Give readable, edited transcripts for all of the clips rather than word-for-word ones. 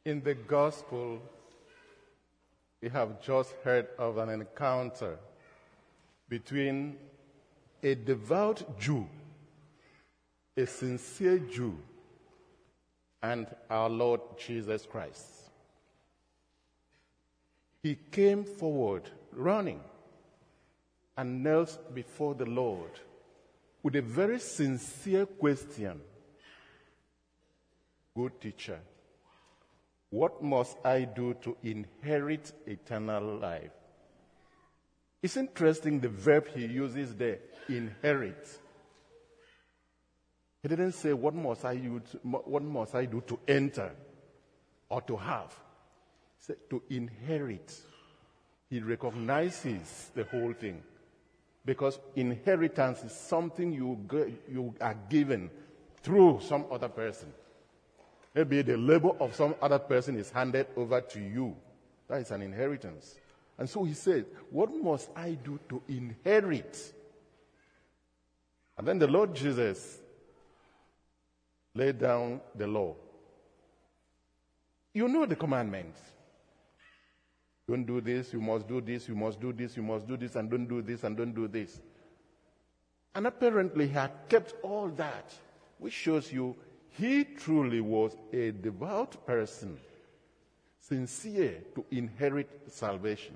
In the gospel, we have just heard of an encounter between a devout Jew, a sincere Jew, and our Lord Jesus Christ. He came forward running and knelt before the Lord with a very sincere question. Good teacher, what must I do to inherit eternal life? It's interesting the verb he uses there, inherit. He didn't say, what must I do to enter or to have? He said, to inherit. He recognizes the whole thing. Because inheritance is something you are given through some other person. Maybe the labor of some other person is handed over to you. That is an inheritance. And so he said, what must I do to inherit? And then the Lord Jesus laid down the law. You know the commandments. Don't do this, you must do this, you must do this, you must do this, and don't do this, and don't do this. And apparently he had kept all that, which shows you he truly was a devout person, sincere to inherit salvation.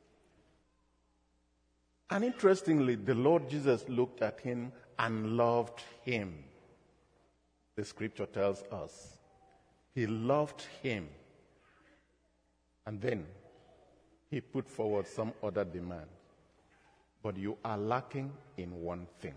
And interestingly, the Lord Jesus looked at him and loved him. The scripture tells us he loved him. And then he put forward some other demand. But you are lacking in one thing.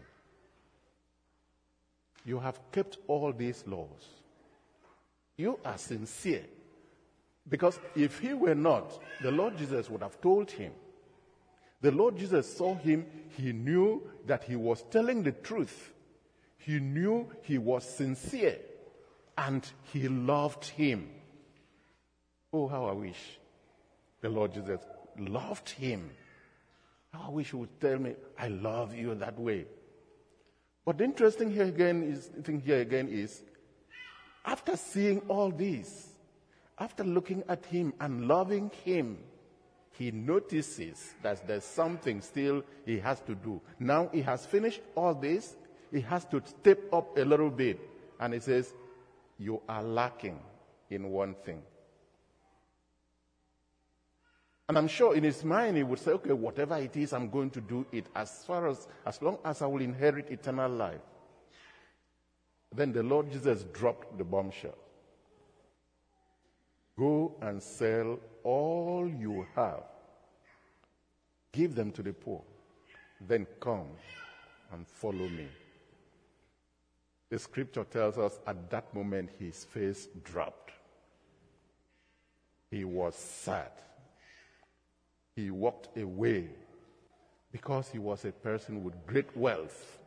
You have kept all these laws. You are sincere. Because if he were not, the Lord Jesus would have told him. The Lord Jesus saw him. He knew that he was telling the truth. He knew he was sincere. And he loved him. Oh, how I wish the Lord Jesus loved him. How I wish he would tell me, I love you that way. But the interesting thing here again is, after seeing all this, after looking at him and loving him, he notices that there's something still he has to do. Now he has finished all this, he has to step up a little bit. And he says, you are lacking in one thing. And I'm sure in his mind he would say, okay, whatever it is, I'm going to do it as long as I will inherit eternal life. Then the Lord Jesus dropped the bombshell. Go and sell all you have. Give them to the poor. Then come and follow me. The scripture tells us at that moment his face dropped. He was sad. He walked away because he was a person with great wealth.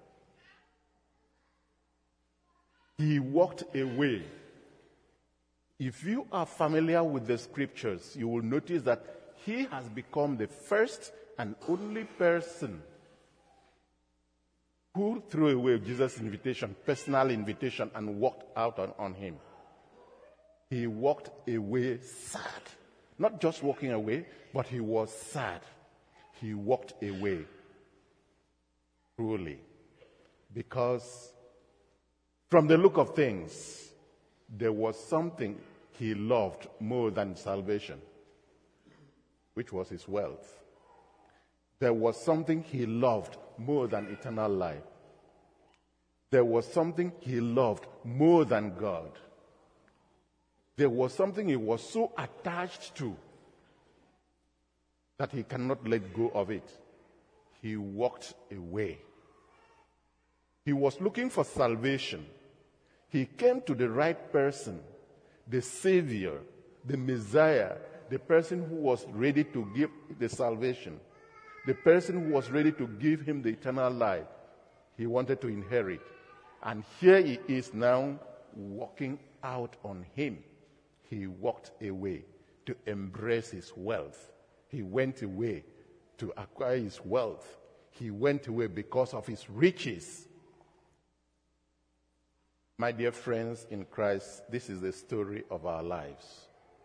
He walked away. If you are familiar with the scriptures, you will notice that he has become the first and only person who threw away Jesus' invitation, personal invitation, and walked out on him. He walked away sad. Not just walking away, but he was sad. He walked away truly. Because from the look of things, there was something he loved more than salvation, which was his wealth. There was something he loved more than eternal life. There was something he loved more than God. There was something he was so attached to that he cannot let go of it. He walked away. He was looking for salvation. He came to the right person, the Savior, the Messiah, the person who was ready to give the salvation, the person who was ready to give him the eternal life he wanted to inherit. And here he is now walking out on him. He walked away to embrace his wealth. He went away to acquire his wealth. He went away because of his riches. My dear friends in Christ, this is the story of our lives.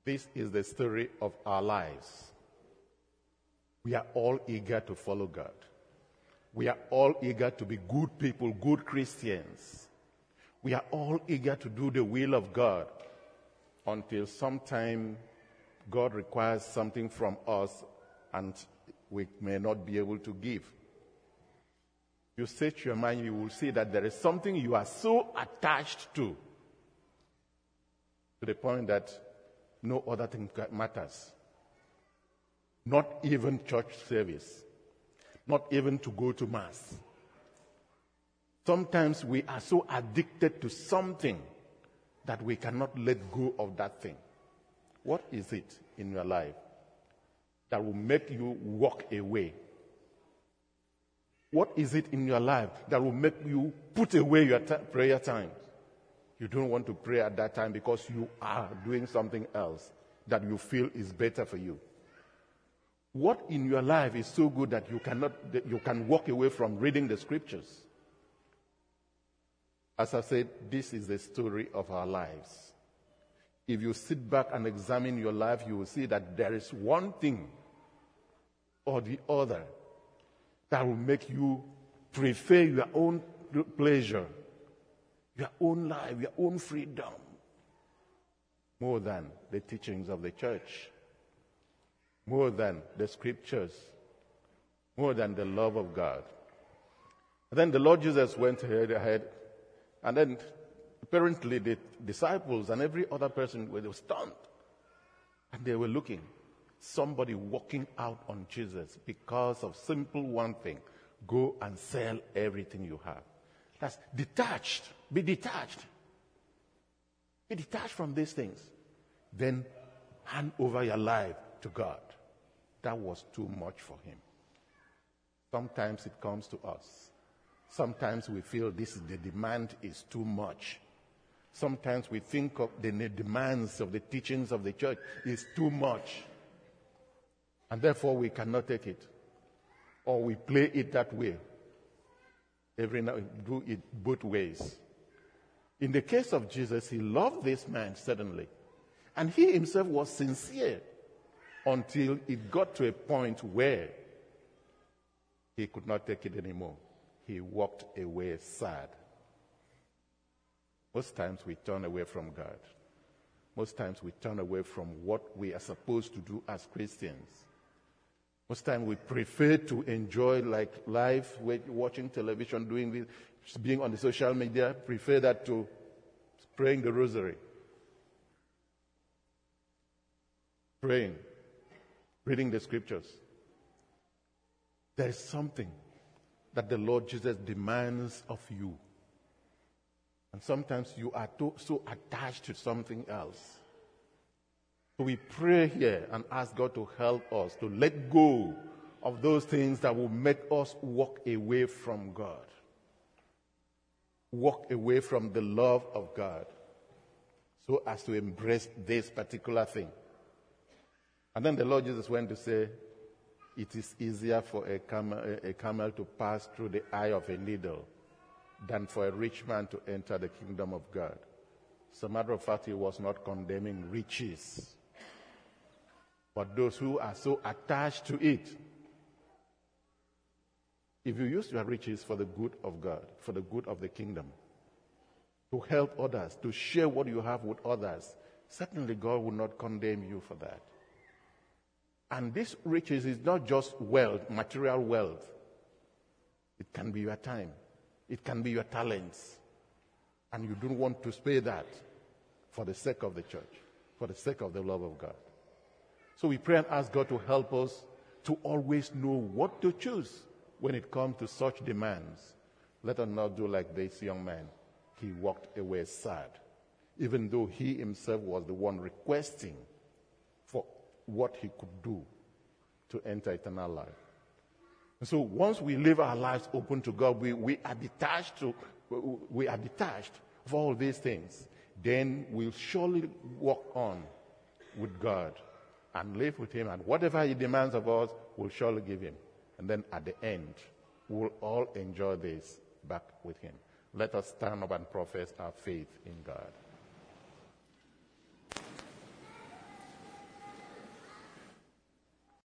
This is the story of our lives. We are all eager to follow God. We are all eager to be good people, good Christians. We are all eager to do the will of God until sometime God requires something from us and we may not be able to give. You search your mind, you will see that there is something you are so attached to the point that no other thing matters. Not even church service. Not even to go to mass. Sometimes we are so addicted to something that we cannot let go of that thing. What is it in your life that will make you walk away? What is it in your life that will make you put away your prayer time? You don't want to pray at that time because you are doing something else that you feel is better for you. What in your life is so good that you can walk away from reading the scriptures? As I said, this is the story of our lives. If you sit back and examine your life, you will see that there is one thing or the other that will make you prefer your own pleasure, your own life, your own freedom, more than the teachings of the church, more than the scriptures, more than the love of God. And then the Lord Jesus went ahead, and then apparently the disciples and every other person were stunned. And they were looking. Somebody walking out on Jesus because of simple one thing. Go and sell everything you have. That's detached. Be detached. Be detached from these things. Then hand over your life to God. That was too much for him. Sometimes it comes to us. Sometimes we feel the demand is too much. Sometimes we think of the demands of the teachings of the church is too much. And therefore we cannot take it. Or we play it that way. Every now do it both ways. In the case of Jesus, he loved this man suddenly. And he himself was sincere until it got to a point where he could not take it anymore. He walked away sad. Most times we turn away from God. Most times we turn away from what we are supposed to do as Christians. Most times we prefer to enjoy like life, watching television, doing this, being on the social media, prefer that to praying the rosary. Praying, reading the scriptures. There is something that the Lord Jesus demands of you. And sometimes you are so attached to something else. So we pray here and ask God to help us to let go of those things that will make us walk away from God. Walk away from the love of God so as to embrace this particular thing. And then the Lord Jesus went to say, it is easier for a camel to pass through the eye of a needle than for a rich man to enter the kingdom of God. As a matter of fact, he was not condemning riches, but those who are so attached to it. If you use your riches for the good of God, for the good of the kingdom, to help others, to share what you have with others, certainly God will not condemn you for that. And this riches is not just wealth, material wealth. It can be your time. It can be your talents. And you don't want to spare that for the sake of the church, for the sake of the love of God. So we pray and ask God to help us to always know what to choose when it comes to such demands. Let us not do like this young man. He walked away sad, even though he himself was the one requesting for what he could do to enter eternal life. And so once we live our lives open to God, we are detached of all these things. Then we'll surely walk on with God and live with him, and whatever he demands of us, we'll surely give him. And then at the end, we'll all enjoy this back with him. Let us stand up and profess our faith in God.